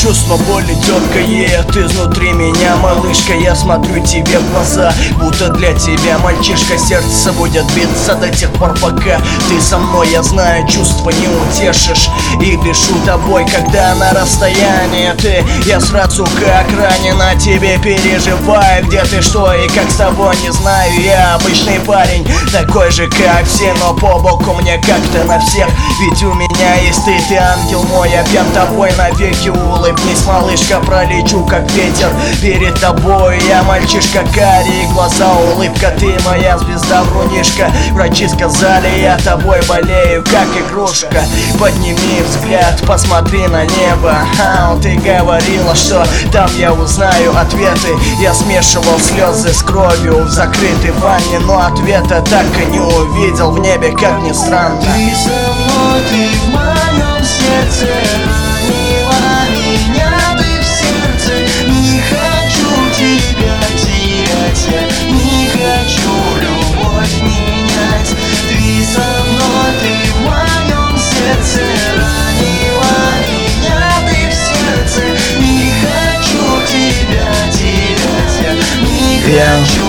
чувство боли дергает изнутри меня, малышка. Я смотрю тебе в глаза, будто для тебя, мальчишка. Сердце будет биться до тех пор, пока ты со мной. Я знаю, чувства не утешишь, и дышу тобой, когда на расстоянии ты. Я сразу как ранен, о тебе переживаю. Где ты, что и как с тобой, не знаю. Я обычный парень, такой же как все, но по боку мне как-то на всех. Ведь у меня есть ты ангел мой. Я пьян тобой навеки, улыбнись, малышка. Пролечу как ветер перед тобой. Я мальчишка, карие глаза, улыбка. Ты моя звезда, врунишка. Врачи сказали, я тобой болею как игрушка. Подними взгляд, посмотри на небо. Ты говорила, что там я узнаю ответы. Я смешивал слезы с кровью в закрытой ванне, но ответа так и не увидел в небе, как ни странно. Ты со мной, ты в моем сердце, ранила меня ты в сердце. Не хочу тебя терять, я не хочу любовь менять. Ты со мной, ты в моем сердце, ранила меня ты в сердце. Не хочу тебя терять, я не хочу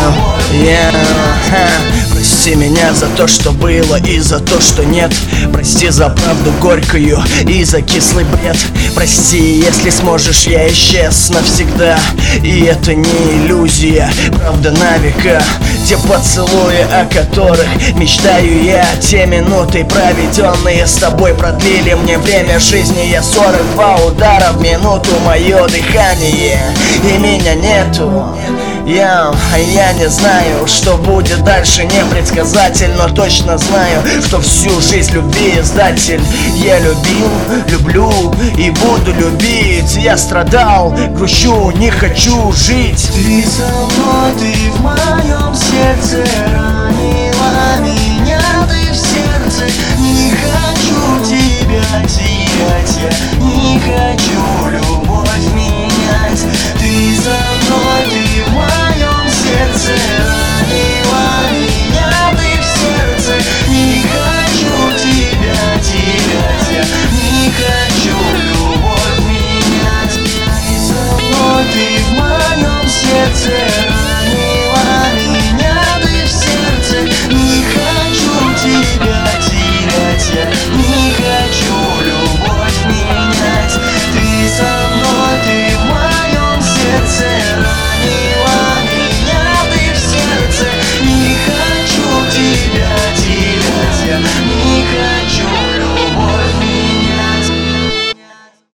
любовь. Прости меня за то, что было, и за то, что нет. Прости за правду горькую и за кислый бред. Прости, если сможешь, я исчез навсегда. И это не иллюзия, правда на века. Те поцелуи, о которых мечтаю я, те минуты, проведенные с тобой, продлили мне время жизни. Я 42 удара в минуту, мое дыхание, и меня нету. Я не знаю, что будет дальше, непредсказатель, но точно знаю, что всю жизнь любви издатель. Я любил, люблю и буду любить. Я страдал, грущу, не хочу жить. Ты со мной, ты